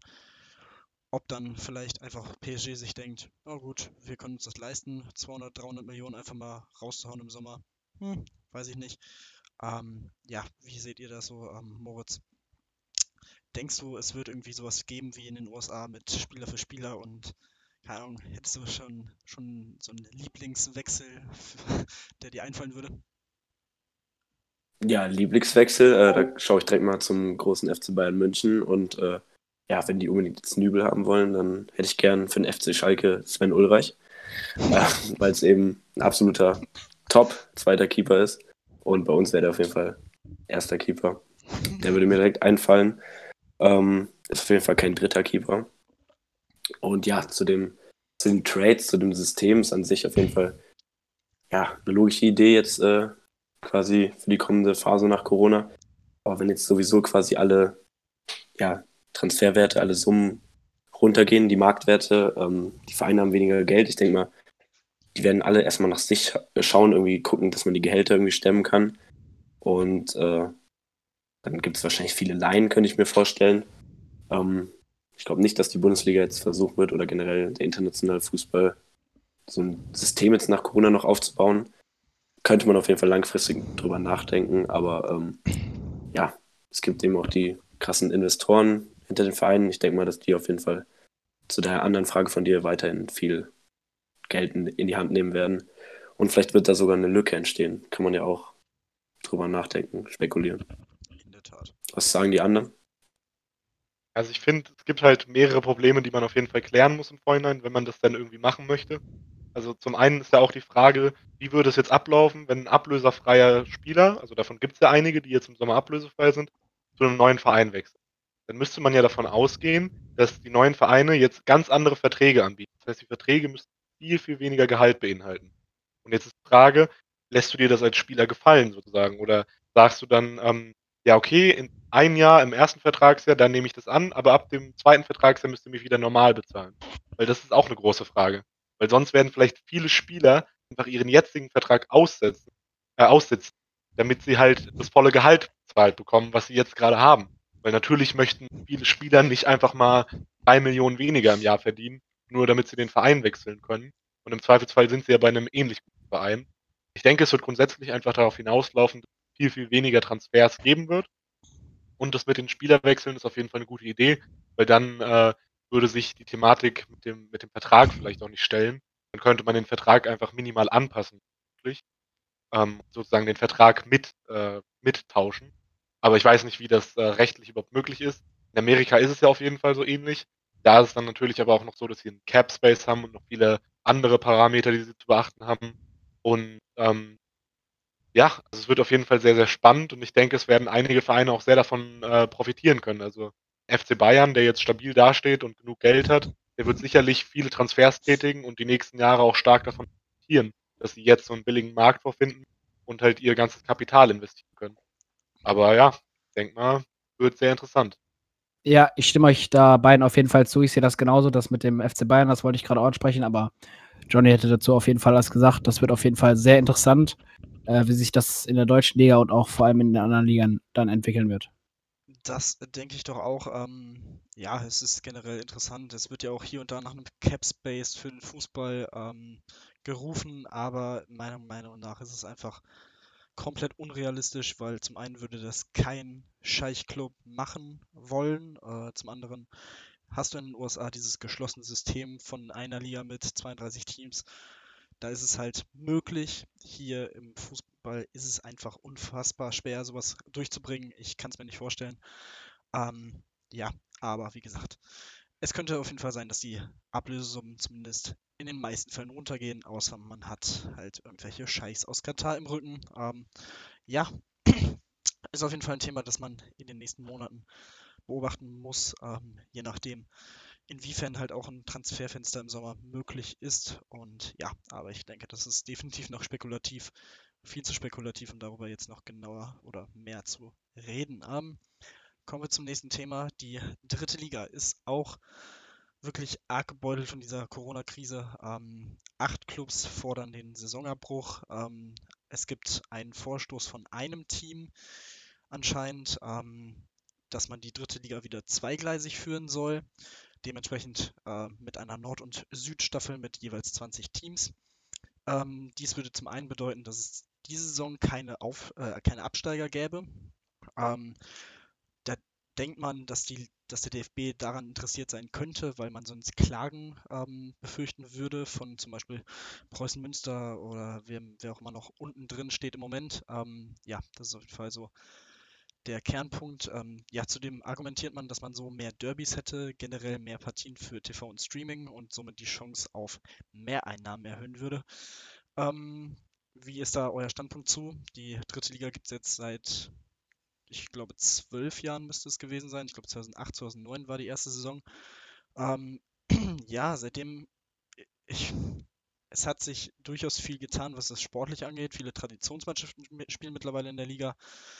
ob dann vielleicht einfach P S G sich denkt, oh gut, wir können uns das leisten, zweihundert, dreihundert Millionen einfach mal rauszuhauen im Sommer. Hm, weiß ich nicht. Ähm, ja, wie seht ihr das so, ähm, Moritz? Denkst du, es wird irgendwie sowas geben wie in den U S A mit Spieler für Spieler und keine Ahnung, hättest du schon, schon so einen Lieblingswechsel, der dir einfallen würde? Ja, Lieblingswechsel, äh, da schaue ich direkt mal zum großen F C Bayern München und äh, ja, wenn die unbedingt jetzt Nübel haben wollen, dann hätte ich gern für den F C Schalke Sven Ulreich, äh, weil es eben ein absoluter Top zweiter Keeper ist und bei uns wäre der auf jeden Fall erster Keeper. Der würde mir direkt einfallen. Ähm, ist auf jeden Fall kein dritter Keeper. Und ja, zu dem, zu den Trades, zu dem System ist an sich auf jeden Fall ja, eine logische Idee jetzt äh, quasi für die kommende Phase nach Corona. Aber wenn jetzt sowieso quasi alle ja, Transferwerte, alle Summen runtergehen, die Marktwerte, ähm, die Vereine haben weniger Geld. Ich denke mal, die werden alle erstmal nach sich schauen, irgendwie gucken, dass man die Gehälter irgendwie stemmen kann. Und äh, dann gibt es wahrscheinlich viele Laien, könnte ich mir vorstellen. Ähm, ich glaube nicht, dass die Bundesliga jetzt versuchen wird oder generell der internationale Fußball so ein System jetzt nach Corona noch aufzubauen. Könnte man auf jeden Fall langfristig drüber nachdenken, aber ähm, ja, es gibt eben auch die krassen Investoren hinter den Vereinen. Ich denke mal, dass die auf jeden Fall zu der anderen Frage von dir weiterhin viel Geld in, in die Hand nehmen werden. Und vielleicht wird da sogar eine Lücke entstehen. Kann man ja auch drüber nachdenken, spekulieren. In der Tat. Was sagen die anderen? Also ich finde, es gibt halt mehrere Probleme, die man auf jeden Fall klären muss im Vorhinein, wenn man das dann irgendwie machen möchte. Also zum einen ist ja auch die Frage, wie würde es jetzt ablaufen, wenn ein ablöserfreier Spieler, also davon gibt es ja einige, die jetzt im Sommer ablösefrei sind, zu einem neuen Verein wechselt. Dann müsste man ja davon ausgehen, dass die neuen Vereine jetzt ganz andere Verträge anbieten. Das heißt, die Verträge müssen viel, viel weniger Gehalt beinhalten. Und jetzt ist die Frage, lässt du dir das als Spieler gefallen sozusagen? Oder sagst du dann, ähm, ja, okay, in ein Jahr im ersten Vertragsjahr, dann nehme ich das an, aber ab dem zweiten Vertragsjahr müsst ihr mich wieder normal bezahlen. Weil das ist auch eine große Frage. Weil sonst werden vielleicht viele Spieler einfach ihren jetzigen Vertrag aussetzen, äh, aussitzen, damit sie halt das volle Gehalt bezahlt bekommen, was sie jetzt gerade haben. Weil natürlich möchten viele Spieler nicht einfach mal drei Millionen weniger im Jahr verdienen, nur damit sie den Verein wechseln können. Und im Zweifelsfall sind sie ja bei einem ähnlich guten Verein. Ich denke, es wird grundsätzlich einfach darauf hinauslaufen, dass es viel, viel weniger Transfers geben wird. Und das mit den Spielerwechseln ist auf jeden Fall eine gute Idee, weil dann äh, würde sich die Thematik mit dem, mit dem Vertrag vielleicht auch nicht stellen. Dann könnte man den Vertrag einfach minimal anpassen, wirklich. Ähm, sozusagen den Vertrag mit, äh, mittauschen. Aber ich weiß nicht, wie das äh, rechtlich überhaupt möglich ist. In Amerika ist es ja auf jeden Fall so ähnlich. Da ist es dann natürlich aber auch noch so, dass sie einen Cap Space haben und noch viele andere Parameter, die sie zu beachten haben. Und ähm, ja, also es wird auf jeden Fall sehr, sehr spannend und ich denke, es werden einige Vereine auch sehr davon äh, profitieren können. Also F C Bayern, der jetzt stabil dasteht und genug Geld hat, der wird sicherlich viele Transfers tätigen und die nächsten Jahre auch stark davon profitieren, dass sie jetzt so einen billigen Markt vorfinden und halt ihr ganzes Kapital investieren können. Aber ja, ich denke mal, wird sehr interessant. Ja, ich stimme euch da beiden auf jeden Fall zu. Ich sehe das genauso, das mit dem F C Bayern, das wollte ich gerade auch ansprechen, aber Johnny hätte dazu auf jeden Fall was gesagt. Das wird auf jeden Fall sehr interessant, äh, wie sich das in der deutschen Liga und auch vor allem in den anderen Ligen dann entwickeln wird. Das denke ich doch auch. Ähm, ja, es ist generell interessant. Es wird ja auch hier und da nach einem Cap Space für den Fußball ähm, gerufen, aber meiner Meinung nach ist es einfach komplett unrealistisch, weil zum einen würde das kein Scheichclub machen wollen, äh, zum anderen hast du in den U S A dieses geschlossene System von einer Liga mit zweiunddreißig Teams. Da ist es halt möglich. Hier im Fußball ist es einfach unfassbar schwer, sowas durchzubringen. Ich kann es mir nicht vorstellen. Ähm, ja, aber wie gesagt, es könnte auf jeden Fall sein, dass die Ablösesummen zumindest in den meisten Fällen runtergehen, außer man hat halt irgendwelche Scheichs aus Katar im Rücken. Ähm, ja, ist auf jeden Fall ein Thema, das man in den nächsten Monaten beobachten muss, ähm, je nachdem, inwiefern halt auch ein Transferfenster im Sommer möglich ist. Und ja, aber ich denke, das ist definitiv noch spekulativ, viel zu spekulativ, um darüber jetzt noch genauer oder mehr zu reden. Ähm, kommen wir zum nächsten Thema. Die dritte Liga ist auch wirklich arg gebeutelt von dieser Corona-Krise. Ähm, acht Clubs fordern den Saisonabbruch. Ähm, es gibt einen Vorstoß von einem Team anscheinend, ähm, dass man die dritte Liga wieder zweigleisig führen soll. Dementsprechend äh, mit einer Nord- und Südstaffel mit jeweils zwanzig Teams. Ähm, dies würde zum einen bedeuten, dass es diese Saison keine, Auf, äh, keine Absteiger gäbe. Ähm, da denkt man, dass, die, dass der D F B daran interessiert sein könnte, weil man sonst Klagen ähm, befürchten würde von zum Beispiel Preußen Münster oder wer, wer auch immer noch unten drin steht im Moment. Ähm, ja, das ist auf jeden Fall so der Kernpunkt. Ähm, ja, zudem argumentiert man, dass man so mehr Derbys hätte, generell mehr Partien für T V und Streaming und somit die Chance auf Mehreinnahmen erhöhen würde. Ähm, wie ist da euer Standpunkt zu? Die dritte Liga gibt es jetzt seit, ich glaube, zwölf Jahren müsste es gewesen sein. Ich glaube, zweitausendacht, zweitausendneun war die erste Saison. Ähm, ja, seitdem, ich, es hat sich durchaus viel getan, was das sportlich angeht. Viele Traditionsmannschaften spielen mittlerweile in der Liga.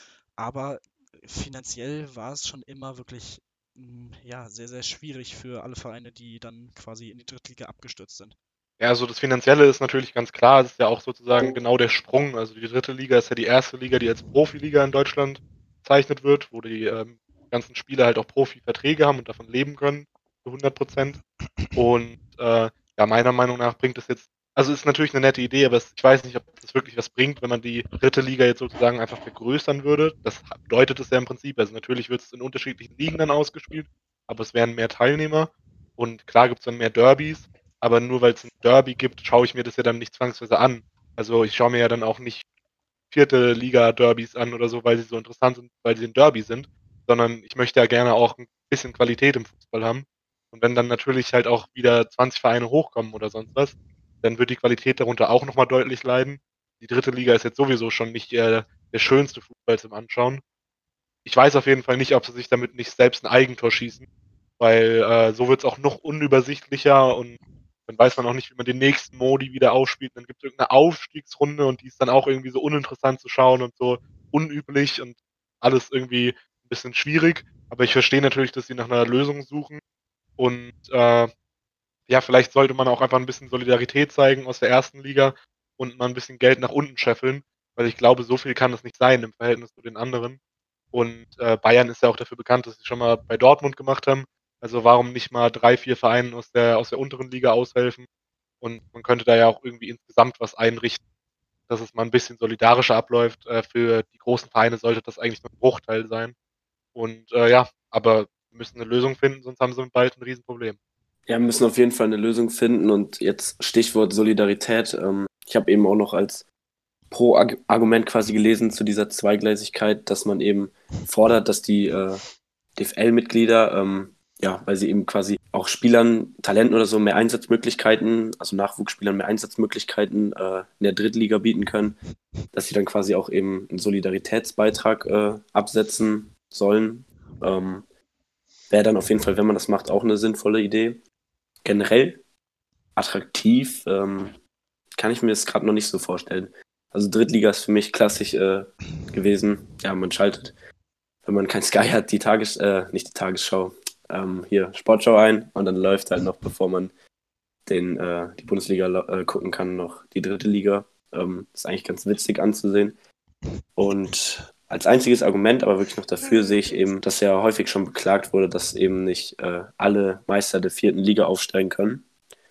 Aber finanziell war es schon immer wirklich mh, ja, sehr, sehr schwierig für alle Vereine, die dann quasi in die Drittliga abgestürzt sind. Ja, also das Finanzielle ist natürlich ganz klar. Es ist ja auch sozusagen genau der Sprung. Also die dritte Liga ist ja die erste Liga, die als Profiliga in Deutschland bezeichnet wird, wo die ähm, ganzen Spieler halt auch Profiverträge haben und davon leben können, zu hundert Prozent. Und äh, ja, meiner Meinung nach bringt es jetzt, also ist natürlich eine nette Idee, aber es, ich weiß nicht, ob das wirklich was bringt, wenn man die dritte Liga jetzt sozusagen einfach vergrößern würde. Das bedeutet es ja im Prinzip. Also natürlich wird es in unterschiedlichen Ligen dann ausgespielt, aber es wären mehr Teilnehmer und klar gibt es dann mehr Derbys. Aber nur weil es ein Derby gibt, schaue ich mir das ja dann nicht zwangsweise an. Also ich schaue mir ja dann auch nicht vierte Liga-Derbys an oder so, weil sie so interessant sind, weil sie ein Derby sind, sondern ich möchte ja gerne auch ein bisschen Qualität im Fußball haben. Und wenn dann natürlich halt auch wieder zwanzig Vereine hochkommen oder sonst was, dann wird die Qualität darunter auch nochmal deutlich leiden. Die dritte Liga ist jetzt sowieso schon nicht äh, der schönste Fußball zum Anschauen. Ich weiß auf jeden Fall nicht, ob sie sich damit nicht selbst ein Eigentor schießen, weil äh, so wird es auch noch unübersichtlicher und dann weiß man auch nicht, wie man den nächsten Modi wieder aufspielt. Dann gibt es irgendeine Aufstiegsrunde und die ist dann auch irgendwie so uninteressant zu schauen und so unüblich und alles irgendwie ein bisschen schwierig. Aber ich verstehe natürlich, dass sie nach einer Lösung suchen. Und äh, ja, vielleicht sollte man auch einfach ein bisschen Solidarität zeigen aus der ersten Liga und mal ein bisschen Geld nach unten scheffeln, weil ich glaube, so viel kann es nicht sein im Verhältnis zu den anderen. Und äh, Bayern ist ja auch dafür bekannt, dass sie schon mal bei Dortmund gemacht haben. Also warum nicht mal drei, vier Vereinen aus der, aus der unteren Liga aushelfen? Und man könnte da ja auch irgendwie insgesamt was einrichten, dass es mal ein bisschen solidarischer abläuft. Äh, für die großen Vereine sollte das eigentlich nur ein Bruchteil sein. Und äh, ja, aber wir müssen eine Lösung finden, sonst haben sie bald ein Riesenproblem. Ja, wir müssen auf jeden Fall eine Lösung finden und jetzt Stichwort Solidarität. Ähm, ich habe eben auch noch als Pro-Argument quasi gelesen zu dieser Zweigleisigkeit, dass man eben fordert, dass die äh, D F L-Mitglieder ähm, ja, weil sie eben quasi auch Spielern, Talenten oder so mehr Einsatzmöglichkeiten, also Nachwuchsspielern mehr Einsatzmöglichkeiten äh, in der Drittliga bieten können, dass sie dann quasi auch eben einen Solidaritätsbeitrag äh, absetzen sollen. Ähm, Wäre dann auf jeden Fall, wenn man das macht, auch eine sinnvolle Idee. Generell attraktiv ähm, kann ich mir das gerade noch nicht so vorstellen. Also Drittliga ist für mich klassisch äh, gewesen. Ja, man schaltet, wenn man kein Sky hat, die Tages, äh, nicht die Tagesschau, ähm, hier Sportschau ein und dann läuft halt noch, bevor man den, äh, die Bundesliga äh, gucken kann, noch die dritte Liga. Ähm, ist eigentlich ganz witzig anzusehen. Und als einziges Argument, aber wirklich noch dafür, sehe ich eben, dass ja häufig schon beklagt wurde, dass eben nicht äh, alle Meister der vierten Liga aufsteigen können.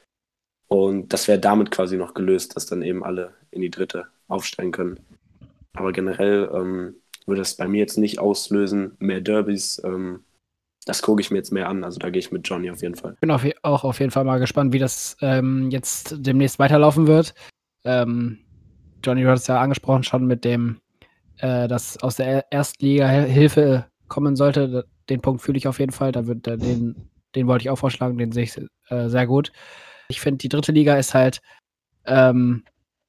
Und das wäre damit quasi noch gelöst, dass dann eben alle in die dritte aufsteigen können. Aber generell ähm, würde das bei mir jetzt nicht auslösen, mehr Derbys. Ähm, das gucke ich mir jetzt mehr an. Also da gehe ich mit Johnny auf jeden Fall. Ich bin auf, auch auf jeden Fall mal gespannt, wie das ähm, jetzt demnächst weiterlaufen wird. Ähm, Johnny, du hast es ja angesprochen schon mit dem, äh, dass aus der Erstliga Hilfe kommen sollte. Den Punkt fühle ich auf jeden Fall. Da wird, äh, den, den wollte ich auch vorschlagen, den sehe ich äh, sehr gut. Ich finde, die dritte Liga ist halt ähm,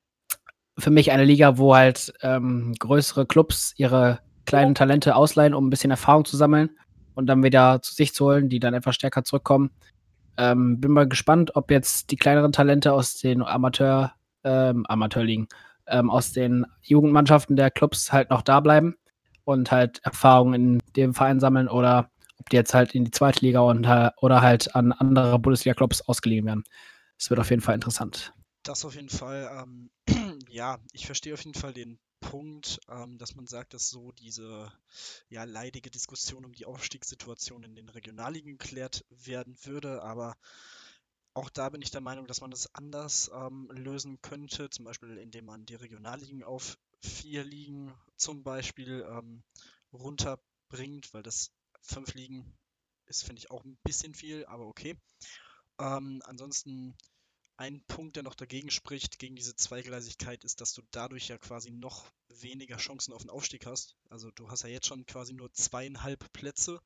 für mich eine Liga, wo halt ähm, größere Clubs ihre kleinen Talente ausleihen, um ein bisschen Erfahrung zu sammeln und dann wieder zu sich zu holen, die dann etwas stärker zurückkommen. Ähm, bin mal gespannt, ob jetzt die kleineren Talente aus den Amateur, ähm, Amateurligen, ähm, aus den Jugendmannschaften der Clubs halt noch da bleiben und halt Erfahrung in dem Verein sammeln oder ob die jetzt halt in die zweite Liga und, oder halt an andere Bundesliga-Clubs ausgeliehen werden. Das wird auf jeden Fall interessant. Das auf jeden Fall, ähm, ja, ich verstehe auf jeden Fall den Punkt, ähm, dass man sagt, dass so diese ja, leidige Diskussion um die Aufstiegssituation in den Regionalligen geklärt werden würde, aber auch da bin ich der Meinung, dass man das anders ähm, lösen könnte, zum Beispiel indem man die Regionalligen auf vier Ligen zum Beispiel ähm, runterbringt, weil das fünf Ligen ist, finde ich, auch ein bisschen viel, aber okay. Ähm, ansonsten ein Punkt, der noch dagegen spricht, gegen diese Zweigleisigkeit, ist, dass du dadurch ja quasi noch weniger Chancen auf den Aufstieg hast. Also du hast ja jetzt schon quasi nur zweieinhalb Plätze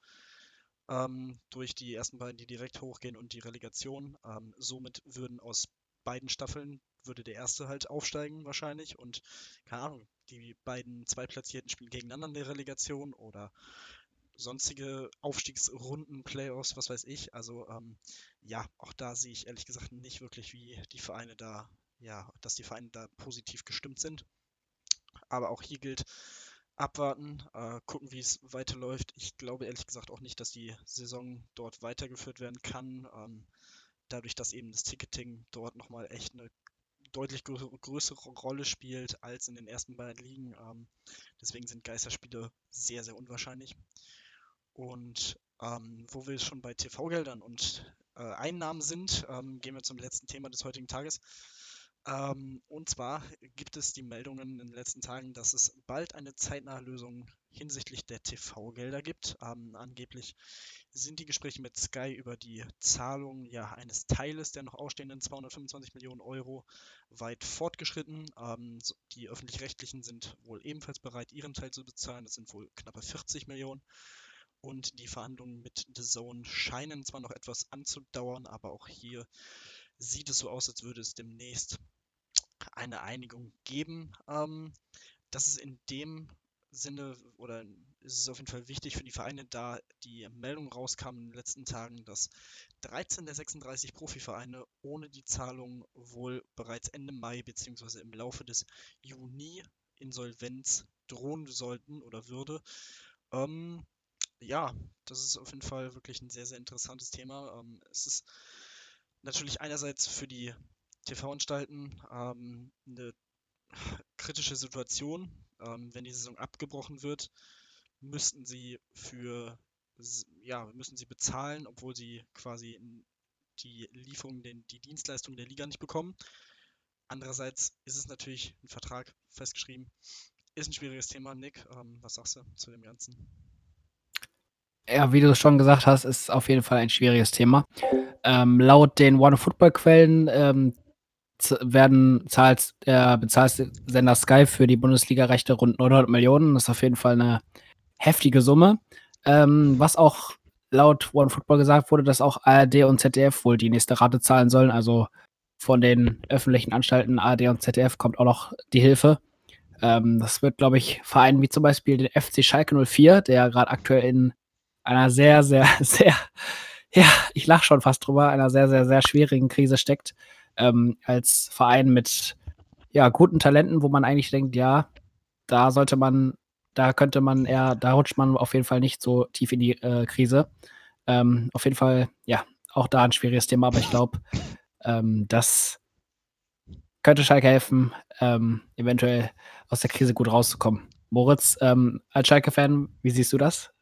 ähm, durch die ersten beiden, die direkt hochgehen und die Relegation. Ähm, somit würden aus beiden Staffeln, würde der erste halt aufsteigen wahrscheinlich und, keine Ahnung, die beiden Zweitplatzierten spielen gegeneinander in der Relegation oder sonstige Aufstiegsrunden, Playoffs, was weiß ich. Also ähm, ja, auch da sehe ich ehrlich gesagt nicht wirklich, wie die Vereine da, ja, dass die Vereine da positiv gestimmt sind. Aber auch hier gilt, abwarten, äh, gucken, wie es weiterläuft. Ich glaube ehrlich gesagt auch nicht, dass die Saison dort weitergeführt werden kann. Ähm, dadurch, dass eben das Ticketing dort nochmal echt eine deutlich grö- größere Rolle spielt als in den ersten beiden Ligen. Ähm, deswegen sind Geisterspiele sehr, sehr unwahrscheinlich. Und ähm, wo wir schon bei T V-Geldern und äh, Einnahmen sind, ähm, gehen wir zum letzten Thema des heutigen Tages. Ähm, und zwar gibt es die Meldungen in den letzten Tagen, dass es bald eine zeitnahe Lösung hinsichtlich der T V-Gelder gibt. Ähm, angeblich sind die Gespräche mit Sky über die Zahlung ja, eines Teiles der noch ausstehenden zweihundertfünfundzwanzig Millionen Euro weit fortgeschritten. Ähm, so, die Öffentlich-Rechtlichen sind wohl ebenfalls bereit, ihren Teil zu bezahlen. Das sind wohl knappe vierzig Millionen. Und die Verhandlungen mit The Zone scheinen zwar noch etwas anzudauern, aber auch hier sieht es so aus, als würde es demnächst eine Einigung geben. Ähm, das ist in dem Sinne, oder ist es auf jeden Fall wichtig für die Vereine, da die Meldung rauskam in den letzten Tagen, dass dreizehn der sechsunddreißig Profivereine ohne die Zahlung wohl bereits Ende Mai bzw. im Laufe des Juni Insolvenz drohen sollten oder würde. Ähm, ja, das ist auf jeden Fall wirklich ein sehr, sehr interessantes Thema. Ähm, es ist natürlich einerseits für die T V-Anstalten ähm, eine kritische Situation. Ähm, wenn die Saison abgebrochen wird, müssten sie für ja, müssen sie bezahlen, obwohl sie quasi die Lieferung, den, die Dienstleistung der Liga nicht bekommen. Andererseits ist es natürlich ein Vertrag festgeschrieben. Ist ein schwieriges Thema, Nick. Ähm, was sagst du zu dem Ganzen? Ja, wie du schon gesagt hast, ist auf jeden Fall ein schwieriges Thema. Ähm, laut den OneFootball-Quellen ähm, z- werden zahlt der bezahlt Sender Sky für die Bundesliga-Rechte rund neunhundert Millionen. Das ist auf jeden Fall eine heftige Summe. Ähm, was auch laut OneFootball gesagt wurde, dass auch A R D und Z D F wohl die nächste Rate zahlen sollen. Also von den öffentlichen Anstalten A R D und Z D F kommt auch noch die Hilfe. Ähm, das wird, glaube ich, Vereinen wie zum Beispiel den F C Schalke null vier, der gerade aktuell in einer sehr, sehr, sehr, ja, ich lache schon fast drüber, einer sehr, sehr, sehr schwierigen Krise steckt. Ähm, als Verein mit ja, guten Talenten, wo man eigentlich denkt, ja, da sollte man, da könnte man eher, da rutscht man auf jeden Fall nicht so tief in die äh, Krise. Ähm, auf jeden Fall, ja, auch da ein schwieriges Thema, aber ich glaube, ähm, das könnte Schalke helfen, ähm, eventuell aus der Krise gut rauszukommen. Moritz, ähm, als Schalke-Fan, wie siehst du das?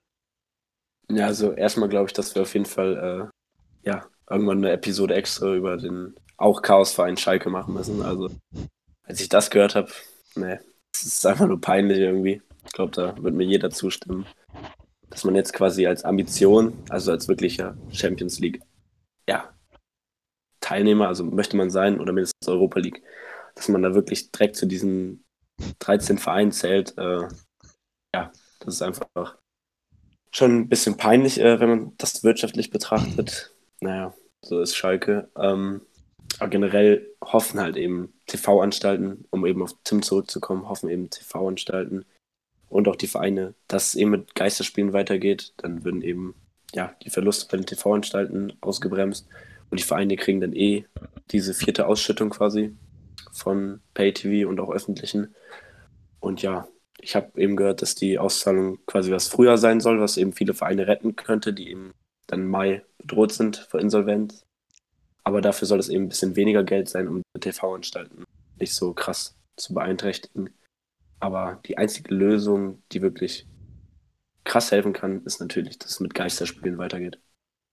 Ja, also erstmal glaube ich, dass wir auf jeden Fall äh, ja, irgendwann eine Episode extra über den auch Chaosverein Schalke machen müssen. Also als ich das gehört habe, nee, es ist einfach nur peinlich irgendwie. Ich glaube, da wird mir jeder zustimmen, dass man jetzt quasi als Ambition, also als wirklicher Champions League, ja, Teilnehmer, also möchte man sein, oder mindestens Europa League, dass man da wirklich direkt zu diesen dreizehn Vereinen zählt. Äh, ja, das ist einfach schon ein bisschen peinlich, äh, wenn man das wirtschaftlich betrachtet. Naja, so ist Schalke. Ähm, aber generell hoffen halt eben T V-Anstalten, um eben auf Tim zurückzukommen, hoffen eben T V-Anstalten und auch die Vereine, dass es eben mit Geisterspielen weitergeht. Dann würden eben ja die Verluste bei den T V-Anstalten ausgebremst und die Vereine kriegen dann eh diese vierte Ausschüttung quasi von Pay-T V und auch öffentlichen. Und ja, ich habe eben gehört, dass die Auszahlung quasi was früher sein soll, was eben viele Vereine retten könnte, die eben dann im Mai bedroht sind vor Insolvenz. Aber dafür soll es eben ein bisschen weniger Geld sein, um die T V-Anstalten nicht so krass zu beeinträchtigen. Aber die einzige Lösung, die wirklich krass helfen kann, ist natürlich, dass es mit Geisterspielen weitergeht.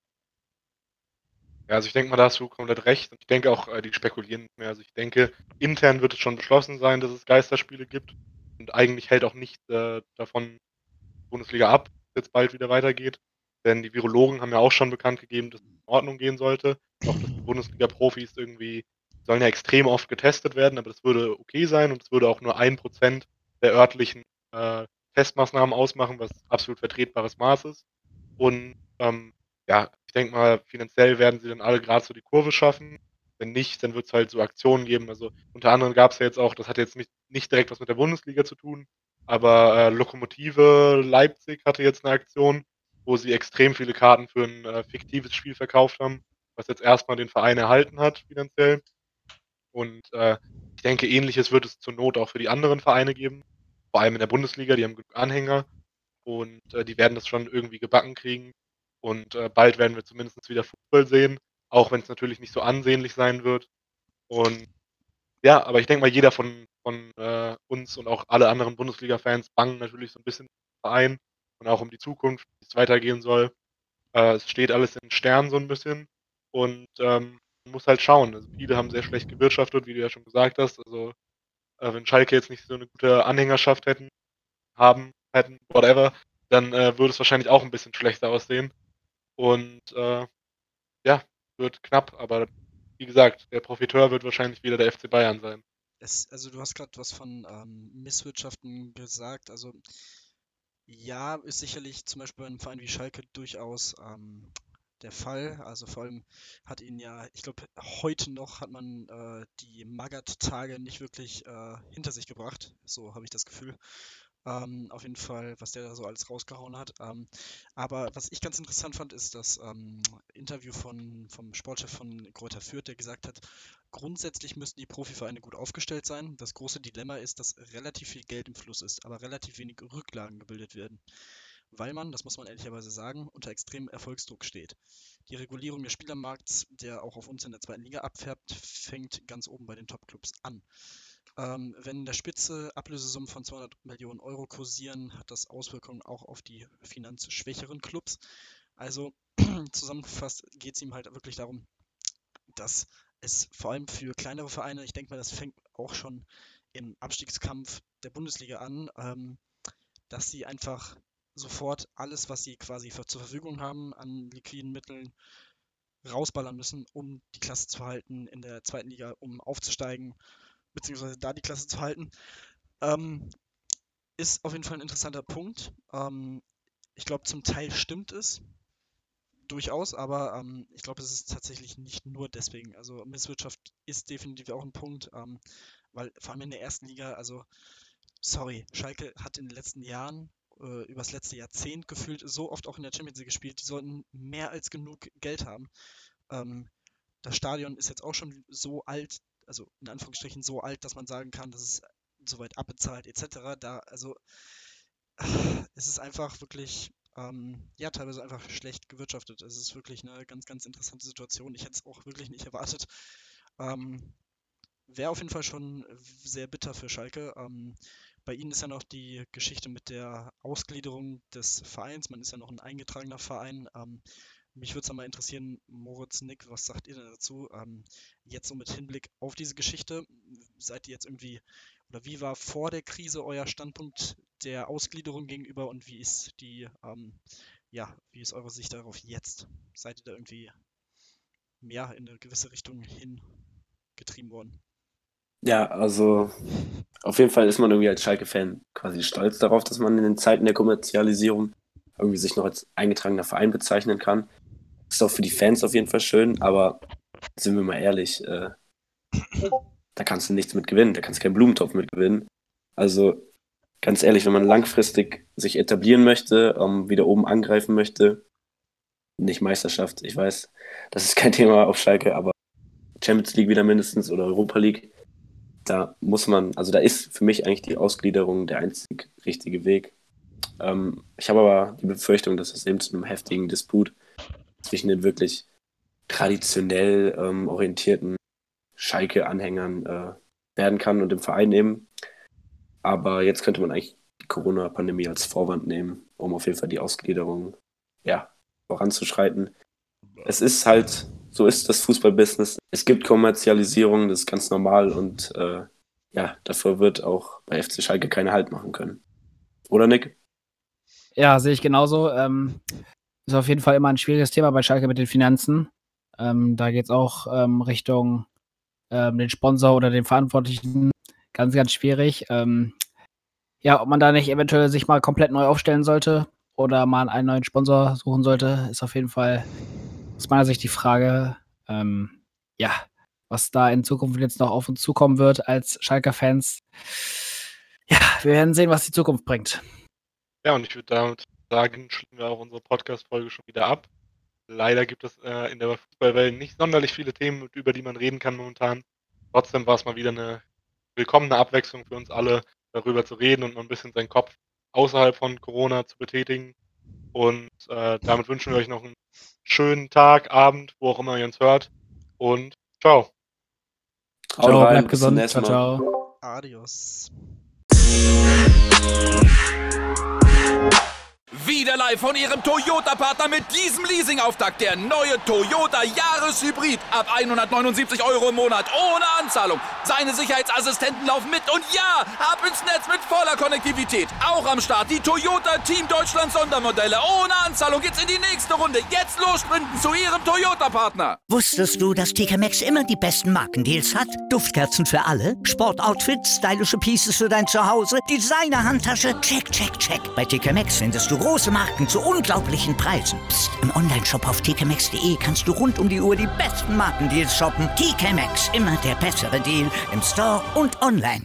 Ja, also ich denke mal, da hast du komplett recht. Und ich denke auch, äh, die spekulieren nicht mehr. Also ich denke, intern wird es schon beschlossen sein, dass es Geisterspiele gibt. Und eigentlich hält auch nichts äh, davon die Bundesliga ab, dass es jetzt bald wieder weitergeht. Denn die Virologen haben ja auch schon bekannt gegeben, dass es in Ordnung gehen sollte. Auch dass die Bundesliga-Profis irgendwie sollen ja extrem oft getestet werden, aber das würde okay sein und es würde auch nur ein Prozent der örtlichen äh, Testmaßnahmen ausmachen, was absolut vertretbares Maß ist. Und ähm, ja, ich denke mal, finanziell werden sie dann alle gerade so die Kurve schaffen. Wenn nicht, dann wird es halt so Aktionen geben. Also unter anderem gab es ja jetzt auch, das hat jetzt nicht, nicht direkt was mit der Bundesliga zu tun, aber äh, Lokomotive Leipzig hatte jetzt eine Aktion, wo sie extrem viele Karten für ein äh, fiktives Spiel verkauft haben, was jetzt erstmal den Verein erhalten hat finanziell. Und äh, ich denke, ähnliches wird es zur Not auch für die anderen Vereine geben, vor allem in der Bundesliga, die haben genug Anhänger und äh, die werden das schon irgendwie gebacken kriegen. Und äh, bald werden wir zumindest wieder Fußball sehen, auch wenn es natürlich nicht so ansehnlich sein wird. Und ja, aber ich denke mal, jeder von, von äh, uns und auch alle anderen Bundesliga-Fans bangen natürlich so ein bisschen um den Verein und auch um die Zukunft, wie es weitergehen soll. Äh, es steht alles in den Sternen so ein bisschen und ähm, man muss halt schauen. Also viele haben sehr schlecht gewirtschaftet, wie du ja schon gesagt hast. Also äh, wenn Schalke jetzt nicht so eine gute Anhängerschaft hätten, haben, hätten, whatever, dann äh, würde es wahrscheinlich auch ein bisschen schlechter aussehen. Und äh, ja, wird knapp, aber wie gesagt, der Profiteur wird wahrscheinlich wieder der F C Bayern sein. Es, also du hast gerade was von ähm, Misswirtschaften gesagt. Also ja, ist sicherlich zum Beispiel bei einem Verein wie Schalke durchaus ähm, der Fall. Also vor allem hat ihn ja, ich glaube, heute noch hat man äh, die Magath-Tage nicht wirklich äh, hinter sich gebracht. So habe ich das Gefühl. Ähm, auf jeden Fall, was der da so alles rausgehauen hat. Ähm, aber was ich ganz interessant fand, ist das ähm, Interview von, vom Sportchef von Greuther Fürth, der gesagt hat, grundsätzlich müssten die Profivereine gut aufgestellt sein. Das große Dilemma ist, dass relativ viel Geld im Fluss ist, aber relativ wenig Rücklagen gebildet werden. Weil man, das muss man ehrlicherweise sagen, unter extremem Erfolgsdruck steht. Die Regulierung des Spielermarkts, der auch auf uns in der zweiten Liga abfärbt, fängt ganz oben bei den Topclubs an. Ähm, wenn in der Spitze Ablösesummen von zweihundert Millionen Euro kursieren, hat das Auswirkungen auch auf die finanzschwächeren Clubs. Also zusammengefasst geht es ihm halt wirklich darum, dass es vor allem für kleinere Vereine, ich denke mal, das fängt auch schon im Abstiegskampf der Bundesliga an, ähm, dass sie einfach sofort alles, was sie quasi für, zur Verfügung haben an liquiden Mitteln, rausballern müssen, um die Klasse zu halten in der zweiten Liga, um aufzusteigen, beziehungsweise da die Klasse zu halten. Ähm, ist auf jeden Fall ein interessanter Punkt. Ähm, ich glaube, zum Teil stimmt es. durchaus, aber ähm, ich glaube, es ist tatsächlich nicht nur deswegen. Also Misswirtschaft ist definitiv auch ein Punkt, ähm, weil vor allem in der ersten Liga, also sorry, Schalke hat in den letzten Jahren, äh, übers letzte Jahrzehnt gefühlt, so oft auch in der Champions League gespielt, die sollten mehr als genug Geld haben. Ähm, das Stadion ist jetzt auch schon so alt, also in Anführungsstrichen so alt, dass man sagen kann, dass es soweit abbezahlt et cetera. Da, also es ist einfach wirklich, ähm, ja, teilweise einfach schlecht gewirtschaftet. Es ist wirklich eine ganz, ganz interessante Situation. Ich hätte es auch wirklich nicht erwartet. Ähm, Wäre auf jeden Fall schon sehr bitter für Schalke. Ähm, bei ihnen ist ja noch die Geschichte mit der Ausgliederung des Vereins. Man ist ja noch ein eingetragener Verein. Ähm, mich würde es mal interessieren, Moritz, Nick, was sagt ihr denn dazu? Ähm, jetzt so mit Hinblick auf diese Geschichte, seid ihr jetzt irgendwie, oder wie war vor der Krise euer Standpunkt der Ausgliederung gegenüber und wie ist die, ähm, ja, wie ist eure Sicht darauf jetzt? Seid ihr da irgendwie mehr in eine gewisse Richtung hingetrieben worden? Ja, also auf jeden Fall ist man irgendwie als Schalke-Fan quasi stolz darauf, dass man in den Zeiten der Kommerzialisierung irgendwie sich noch als eingetragener Verein bezeichnen kann. Ist auch für die Fans auf jeden Fall schön, aber sind wir mal ehrlich, äh, da kannst du nichts mit gewinnen, da kannst du keinen Blumentopf mit gewinnen. Also ganz ehrlich, wenn man langfristig sich etablieren möchte, ähm, wieder oben angreifen möchte, nicht Meisterschaft, ich weiß, das ist kein Thema auf Schalke, aber Champions League wieder mindestens oder Europa League, da muss man, also da ist für mich eigentlich die Ausgliederung der einzig richtige Weg. Ähm, ich habe aber die Befürchtung, dass es eben zu einem heftigen Disput zwischen den wirklich traditionell ähm, orientierten Schalke-Anhängern äh, werden kann und dem Verein eben. Aber jetzt könnte man eigentlich die Corona-Pandemie als Vorwand nehmen, um auf jeden Fall die Ausgliederung ja, voranzuschreiten. Es ist halt, so ist das Fußballbusiness. Es gibt Kommerzialisierung, das ist ganz normal und äh, ja, davor wird auch bei F C Schalke keine Halt machen können. Oder Nick? Ja, sehe ich genauso. Ähm, ist auf jeden Fall immer ein schwieriges Thema bei Schalke mit den Finanzen. Ähm, da geht es auch ähm, Richtung ähm, den Sponsor oder den Verantwortlichen. Ganz, ganz schwierig. Ähm, ja, ob man da nicht eventuell sich mal komplett neu aufstellen sollte oder mal einen neuen Sponsor suchen sollte, ist auf jeden Fall aus meiner Sicht die Frage, ähm, ja, was da in Zukunft jetzt noch auf uns zukommen wird als Schalker-Fans. Ja, wir werden sehen, was die Zukunft bringt. Ja, und ich würde damit sagen, schließen wir auch unsere Podcast-Folge schon wieder ab. Leider gibt es äh, in der Fußballwelt nicht sonderlich viele Themen, über die man reden kann momentan. Trotzdem war es mal wieder eine willkommene Abwechslung für uns alle, darüber zu reden und mal ein bisschen seinen Kopf außerhalb von Corona zu betätigen. Und äh, damit wünschen wir euch noch einen schönen Tag, Abend, wo auch immer ihr uns hört. Und ciao. Ciao, rein, bleibt bis zum gesund. nächsten Ciao, Mal. ciao. Adios. Wieder live von Ihrem Toyota-Partner mit diesem Leasing-Auftakt. Der neue Toyota Jahreshybrid. Ab hundertneunundsiebzig Euro im Monat. Ohne Anzahlung. Seine Sicherheitsassistenten laufen mit. Und ja, ab ins Netz mit voller Konnektivität. Auch am Start die Toyota Team Deutschland Sondermodelle. Ohne Anzahlung geht's in die nächste Runde. Jetzt los sprinten zu Ihrem Toyota-Partner. Wusstest du, dass T K Maxx immer die besten Markendeals hat? Duftkerzen für alle, Sportoutfits, stylische Pieces für dein Zuhause, Designer-Handtasche, check, check, check. Bei T K Maxx findest du große Marken zu unglaublichen Preisen. Psst. Im Onlineshop auf t k maxx punkt de kannst du rund um die Uhr die besten Markendeals shoppen. T K Maxx, immer der bessere Deal im Store und online.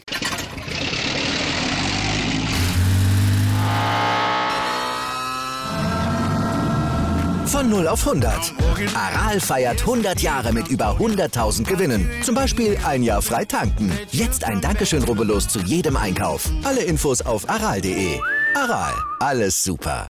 Von null auf hundert. Aral feiert hundert Jahre mit über hunderttausend Gewinnen. Zum Beispiel ein Jahr frei tanken. Jetzt ein Dankeschön, rubbellos zu jedem Einkauf. Alle Infos auf aral punkt de. Aral, alles super.